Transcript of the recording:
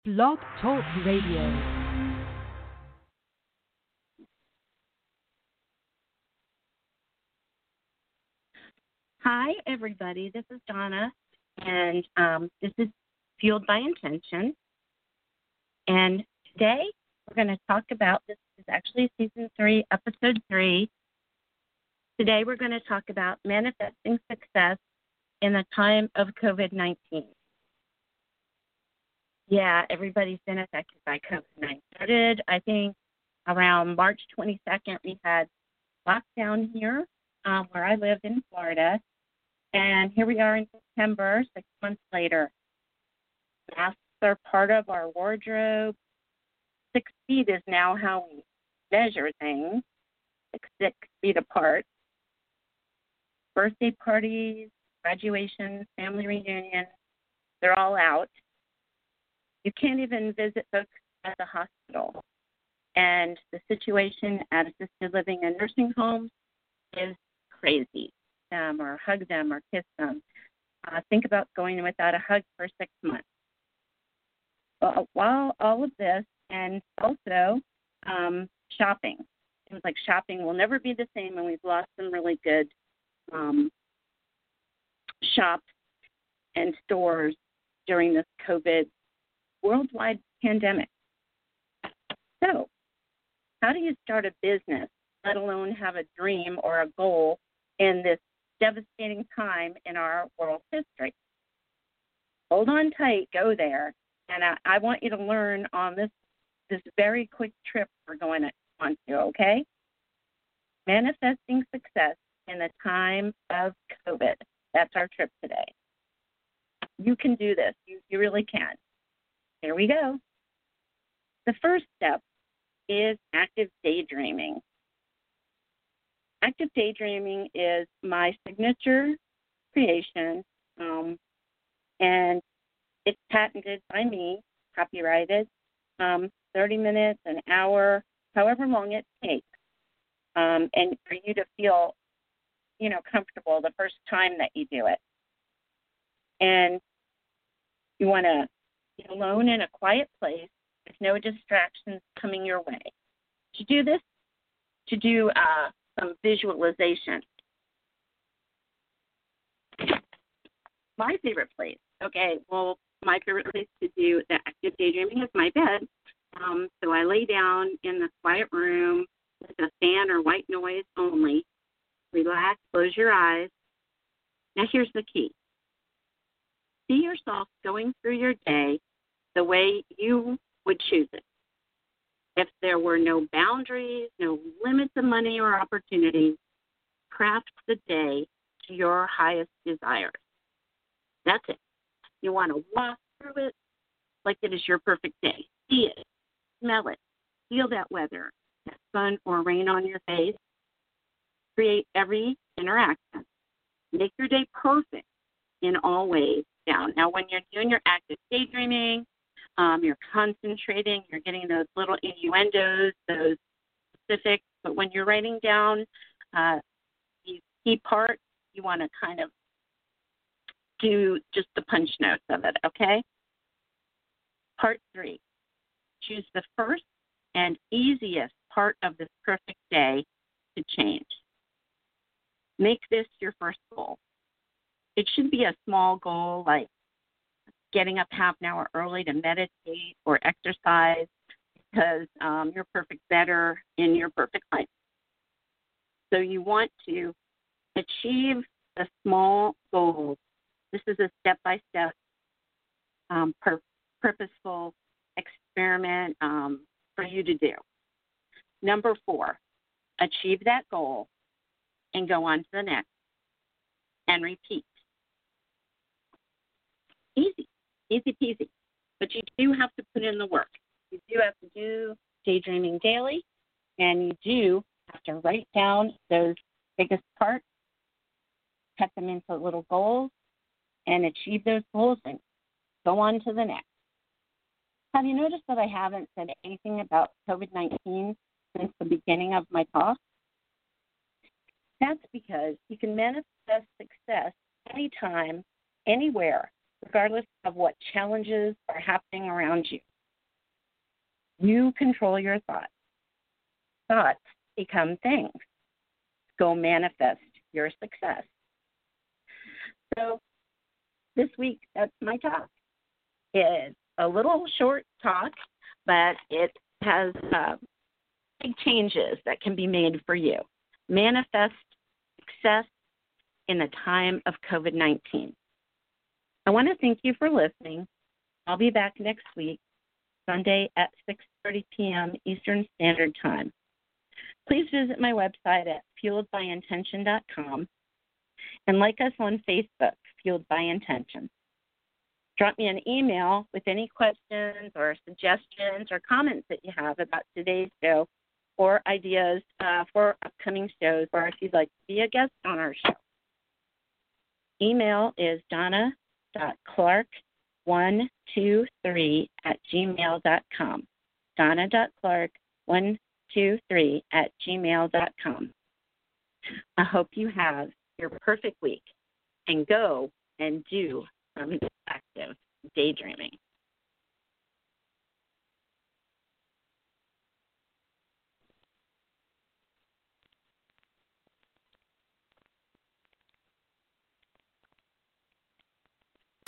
Blog Talk Radio. Hi, everybody. This is Donna, and this is Fueled by Intention. And today we're going to talk about, this is actually Season 3, Episode 3. Today we're going to talk about manifesting success in the time of COVID-19. Yeah, everybody's been affected by COVID-19. Started, I think, around March 22nd, we had lockdown here where I live in Florida. And here we are in September, 6 months later. Masks are part of our wardrobe. 6 feet is now how we measure things, 6 feet apart. Birthday parties, graduations, family reunions, they're all out. You can't even visit folks at the hospital. And the situation at assisted living and nursing homes is crazy. Or hug them or kiss them. Think about going without a hug for 6 months. Well, while all of this, and also shopping. Things like shopping will never be the same, and we've lost some really good shops and stores during this COVID worldwide pandemic. So, how do you start a business, let alone have a dream or a goal in this devastating time in our world history? Hold on tight, go there, and I want you to learn on this very quick trip we're going on to, okay? Manifesting success in the time of COVID. That's our trip today. You can do this. You really can. Here we go. The first step is active daydreaming. Active daydreaming is my signature creation, and it's patented by me, copyrighted, 30 minutes, an hour, however long it takes, and for you to feel, comfortable the first time that you do it. And you want to be alone in a quiet place with no distractions coming your way. To do this, to do some visualization. My favorite place, my favorite place to do the active daydreaming is my bed. So I lay down in the quiet room with a fan or white noise only. Relax, close your eyes. Now here's the key. See yourself going through your day the way you would choose it. If there were no boundaries, no limits of money or opportunities, craft the day to your highest desires. That's it. You want to walk through it like it is your perfect day. See it, smell it, feel that weather, that sun or rain on your face. Create every interaction. Make your day perfect in all ways down. Now, when you're doing your active daydreaming, you're concentrating, you're getting those little innuendos, those specifics. But when you're writing down these key parts, you want to kind of do just the punch notes of it, okay? Part 3, choose the first and easiest part of this perfect day to change. Make this your first goal. It should be a small goal like getting up half an hour early to meditate or exercise because you're perfect better in your perfect life. So you want to achieve the small goals. This is a step-by-step purposeful experiment for you to do. Number 4, achieve that goal and go on to the next and repeat. Easy peasy. But you do have to put in the work. You do have to do daydreaming daily, and you do have to write down those biggest parts, cut them into little goals, and achieve those goals and go on to the next. Have you noticed that I haven't said anything about COVID-19 since the beginning of my talk? That's because you can manifest success anytime, anywhere, regardless of what challenges are happening around you. You control your thoughts. Thoughts become things. Go manifest your success. So this week, that's my talk. It's a little short talk, but it has big changes that can be made for you. Manifest success in the time of COVID-19. I want to thank you for listening. I'll be back next week, Sunday at 6:30 p.m. Eastern Standard Time. Please visit my website at fueledbyintention.com and like us on Facebook, Fueled by Intention. Drop me an email with any questions or suggestions or comments that you have about today's show or ideas for upcoming shows, or if you'd like to be a guest on our show. Email is donna.clark123@gmail.com. donna.clark123@gmail.com. I hope you have your perfect week and go and do some active daydreaming.